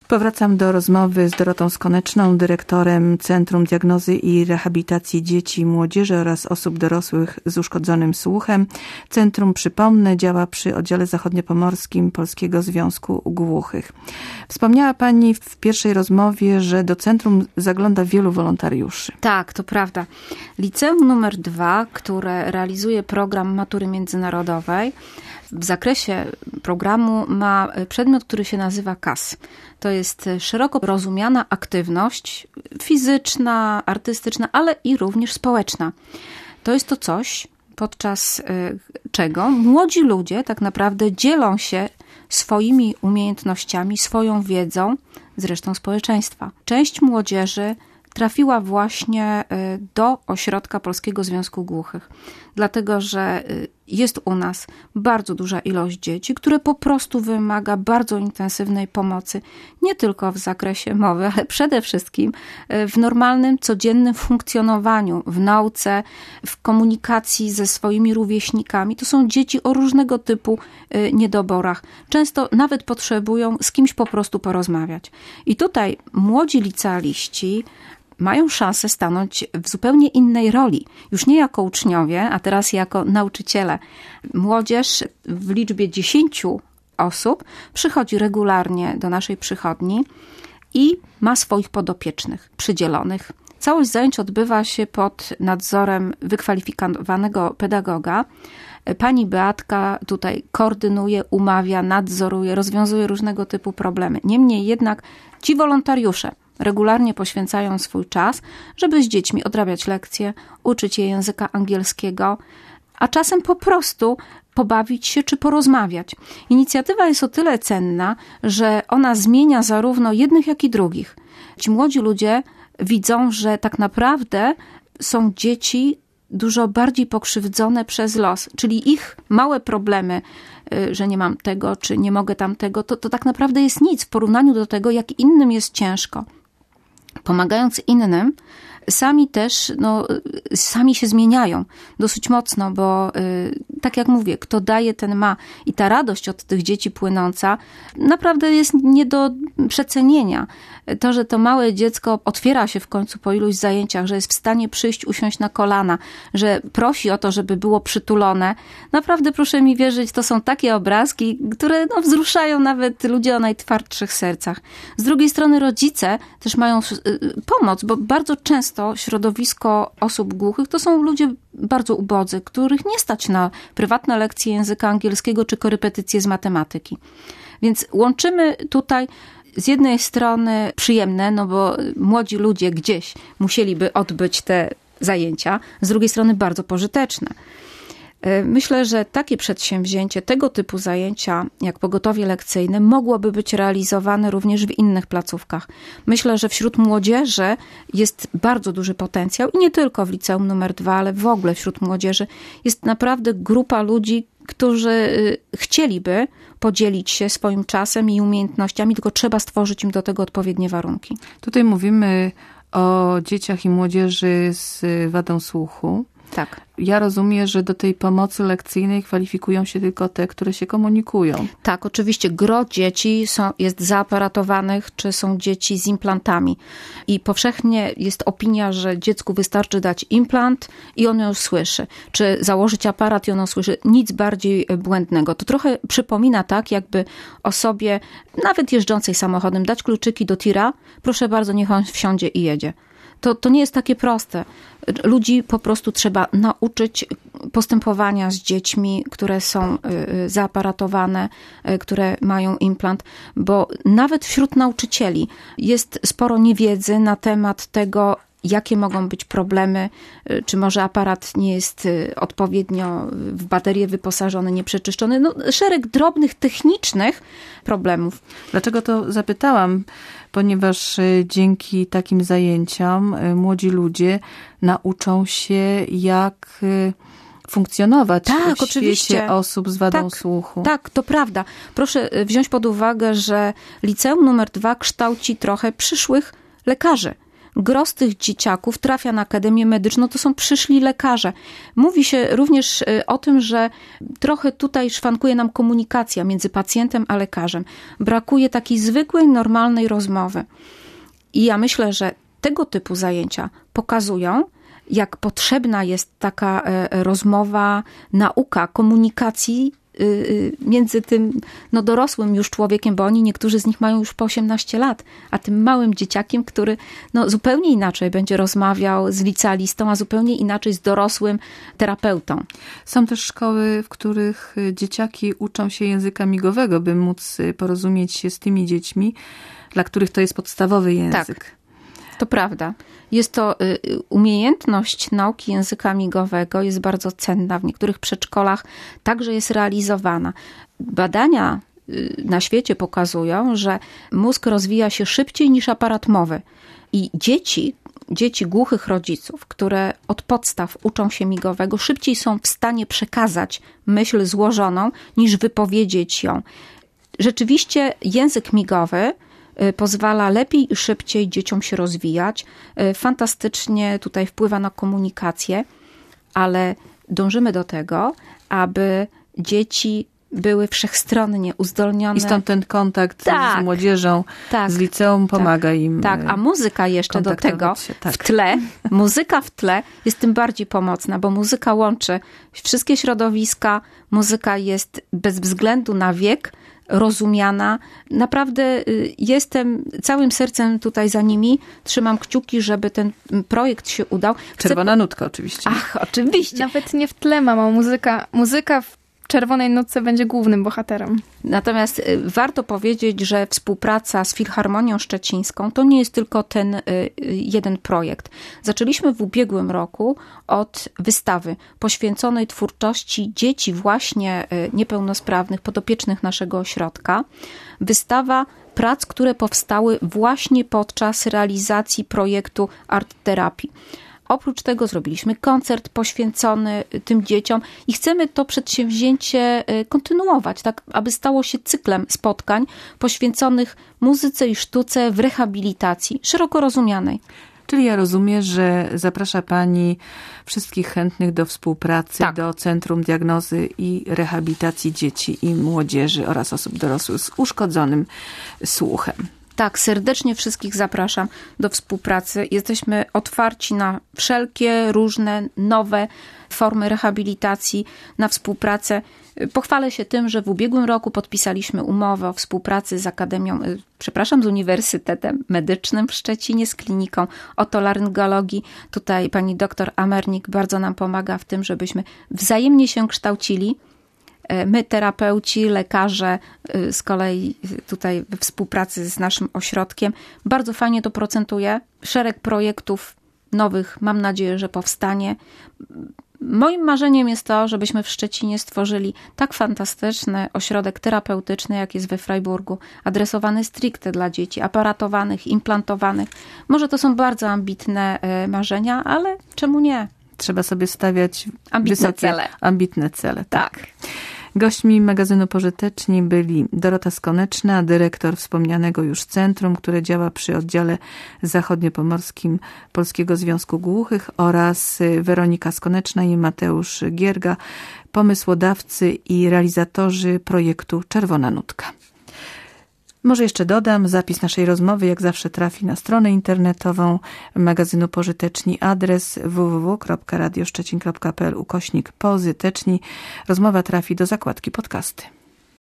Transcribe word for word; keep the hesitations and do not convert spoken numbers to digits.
Powracam do rozmowy z Dorotą Skoneczną, dyrektorem Centrum Diagnozy i Rehabilitacji Dzieci i Młodzieży oraz osób dorosłych z uszkodzonym słuchem. Centrum, przypomnę, działa przy oddziale zachodniopomorskim Polskiego Związku Głuchych. Wspomniała Pani w pierwszej rozmowie, że do centrum zagląda wielu wolontariuszy. Tak, to prawda. Liceum numer dwa, które realizuje program matury międzynarodowej, w zakresie programu ma przedmiot, który się nazywa K A S. To jest szeroko rozumiana aktywność fizyczna, artystyczna, ale i również społeczna. To jest to coś, podczas czego młodzi ludzie tak naprawdę dzielą się swoimi umiejętnościami, swoją wiedzą z resztą społeczeństwa. Część młodzieży trafiła właśnie do ośrodka Polskiego Związku Głuchych, dlatego że jest u nas bardzo duża ilość dzieci, które po prostu wymaga bardzo intensywnej pomocy, nie tylko w zakresie mowy, ale przede wszystkim w normalnym, codziennym funkcjonowaniu, w nauce, w komunikacji ze swoimi rówieśnikami. To są dzieci o różnego typu niedoborach. Często nawet potrzebują z kimś po prostu porozmawiać. I tutaj młodzi licealiści mają szansę stanąć w zupełnie innej roli. Już nie jako uczniowie, a teraz jako nauczyciele. Młodzież w liczbie dziesięciu osób przychodzi regularnie do naszej przychodni i ma swoich podopiecznych, przydzielonych. Całość zajęć odbywa się pod nadzorem wykwalifikowanego pedagoga. Pani Beatka tutaj koordynuje, umawia, nadzoruje, rozwiązuje różnego typu problemy. Niemniej jednak ci wolontariusze regularnie poświęcają swój czas, żeby z dziećmi odrabiać lekcje, uczyć je języka angielskiego, a czasem po prostu pobawić się czy porozmawiać. Inicjatywa jest o tyle cenna, że ona zmienia zarówno jednych, jak i drugich. Ci młodzi ludzie widzą, że tak naprawdę są dzieci dużo bardziej pokrzywdzone przez los, czyli ich małe problemy, że nie mam tego, czy nie mogę tamtego, to, to tak naprawdę jest nic w porównaniu do tego, jak innym jest ciężko. Pomagając innym, sami też, no, sami się zmieniają dosyć mocno, bo y, tak jak mówię, kto daje, ten ma. I ta radość od tych dzieci płynąca naprawdę jest nie do przecenienia. To, że to małe dziecko otwiera się w końcu po iluś zajęciach, że jest w stanie przyjść, usiąść na kolana, że prosi o to, żeby było przytulone. Naprawdę, proszę mi wierzyć, to są takie obrazki, które no, wzruszają nawet ludzi o najtwardszych sercach. Z drugiej strony rodzice też mają y, pomoc, bo bardzo często to środowisko osób głuchych to są ludzie bardzo ubodzy, których nie stać na prywatne lekcje języka angielskiego czy korepetycje z matematyki. Więc łączymy tutaj z jednej strony przyjemne, no bo młodzi ludzie gdzieś musieliby odbyć te zajęcia, z drugiej strony bardzo pożyteczne. Myślę, że takie przedsięwzięcie, tego typu zajęcia jak pogotowie lekcyjne mogłoby być realizowane również w innych placówkach. Myślę, że wśród młodzieży jest bardzo duży potencjał i nie tylko w liceum numer dwa, ale w ogóle wśród młodzieży jest naprawdę grupa ludzi, którzy chcieliby podzielić się swoim czasem i umiejętnościami, tylko trzeba stworzyć im do tego odpowiednie warunki. Tutaj mówimy o dzieciach i młodzieży z wadą słuchu. Tak. Ja rozumiem, że do tej pomocy lekcyjnej kwalifikują się tylko te, które się komunikują. Tak, oczywiście gro dzieci są, jest zaaparatowanych, czy są dzieci z implantami. I powszechnie jest opinia, że dziecku wystarczy dać implant i ono już słyszy. Czy założyć aparat i ono słyszy. Nic bardziej błędnego. To trochę przypomina tak, jakby osobie, nawet jeżdżącej samochodem, dać kluczyki do tira. Proszę bardzo, niech on wsiądzie i jedzie. To, to nie jest takie proste. Ludzi po prostu trzeba nauczyć postępowania z dziećmi, które są zaaparatowane, które mają implant, bo nawet wśród nauczycieli jest sporo niewiedzy na temat tego, jakie mogą być problemy, czy może aparat nie jest odpowiednio w baterię wyposażony, nieprzeczyszczony. No, szereg drobnych, technicznych problemów. Dlaczego to zapytałam? Ponieważ dzięki takim zajęciom młodzi ludzie nauczą się, jak funkcjonować tak, w oczywiście. świecie osób z wadą tak, słuchu. Tak, to prawda. Proszę wziąć pod uwagę, że liceum numer dwa kształci trochę przyszłych lekarzy, Gros tych dzieciaków trafia na Akademię Medyczną, to są przyszli lekarze. Mówi się również o tym, że trochę tutaj szwankuje nam komunikacja między pacjentem a lekarzem. Brakuje takiej zwykłej, normalnej rozmowy. I ja myślę, że tego typu zajęcia pokazują, jak potrzebna jest taka rozmowa, nauka komunikacji między tym no, dorosłym już człowiekiem, bo oni, niektórzy z nich mają już po osiemnaście lat, a tym małym dzieciakiem, który no, zupełnie inaczej będzie rozmawiał z licealistą, a zupełnie inaczej z dorosłym terapeutą. Są też szkoły, w których dzieciaki uczą się języka migowego, by móc porozumieć się z tymi dziećmi, dla których to jest podstawowy język. Tak. To prawda. Jest to umiejętność nauki języka migowego, jest bardzo cenna. W niektórych przedszkolach także jest realizowana. Badania na świecie pokazują, że mózg rozwija się szybciej niż aparat mowy. I dzieci, dzieci głuchych rodziców, które od podstaw uczą się migowego, szybciej są w stanie przekazać myśl złożoną, niż wypowiedzieć ją. Rzeczywiście język migowy pozwala lepiej i szybciej dzieciom się rozwijać. Fantastycznie tutaj wpływa na komunikację, ale dążymy do tego, aby dzieci były wszechstronnie uzdolnione. I stąd ten kontakt tak, z młodzieżą, tak, z liceum pomaga tak, im. Tak, a muzyka jeszcze do tego się, tak. w tle, muzyka w tle jest tym bardziej pomocna, bo muzyka łączy wszystkie środowiska, muzyka jest bez względu na wiek rozumiana. Naprawdę jestem całym sercem tutaj za nimi. Trzymam kciuki, żeby ten projekt się udał. Chcę... Czerwona nutka oczywiście. Ach, oczywiście. Nawet nie w tle, mamo. Muzyka, muzyka w Czerwonej nutce będzie głównym bohaterem. Natomiast warto powiedzieć, że współpraca z Filharmonią Szczecińską to nie jest tylko ten jeden projekt. Zaczęliśmy w ubiegłym roku od wystawy poświęconej twórczości dzieci właśnie niepełnosprawnych, podopiecznych naszego ośrodka. Wystawa prac, które powstały właśnie podczas realizacji projektu Art Terapii. Oprócz tego zrobiliśmy koncert poświęcony tym dzieciom i chcemy to przedsięwzięcie kontynuować, tak aby stało się cyklem spotkań poświęconych muzyce i sztuce w rehabilitacji, szeroko rozumianej. Czyli ja rozumiem, że zaprasza Pani wszystkich chętnych do współpracy, tak, do Centrum Diagnozy i Rehabilitacji Dzieci i Młodzieży oraz osób dorosłych z uszkodzonym słuchem. Tak, serdecznie wszystkich zapraszam do współpracy. Jesteśmy otwarci na wszelkie różne nowe formy rehabilitacji, na współpracę. Pochwalę się tym, że w ubiegłym roku podpisaliśmy umowę o współpracy z Akademią, przepraszam, z Uniwersytetem Medycznym w Szczecinie, z kliniką otolaryngologii. Tutaj pani doktor Amernik bardzo nam pomaga w tym, żebyśmy wzajemnie się kształcili. My, terapeuci, lekarze, z kolei tutaj we współpracy z naszym ośrodkiem, bardzo fajnie to procentuje. Szereg projektów nowych, mam nadzieję, że powstanie. Moim marzeniem jest to, żebyśmy w Szczecinie stworzyli tak fantastyczny ośrodek terapeutyczny, jak jest we Freiburgu, adresowany stricte dla dzieci, aparatowanych, implantowanych. Może to są bardzo ambitne marzenia, ale czemu nie? Trzeba sobie stawiać ambitne wysokie, cele. ambitne cele. Tak. tak. Gośćmi magazynu Pożyteczni byli Dorota Skoneczna, dyrektor wspomnianego już centrum, które działa przy oddziale zachodniopomorskim Polskiego Związku Głuchych, oraz Weronika Skoneczna i Mateusz Gierga, pomysłodawcy i realizatorzy projektu Czerwona Nutka. Może jeszcze dodam, zapis naszej rozmowy jak zawsze trafi na stronę internetową magazynu Pożyteczni, adres w w w kropka radio szczecin kropka p l ukośnik pozyteczni. Rozmowa trafi do zakładki podcasty.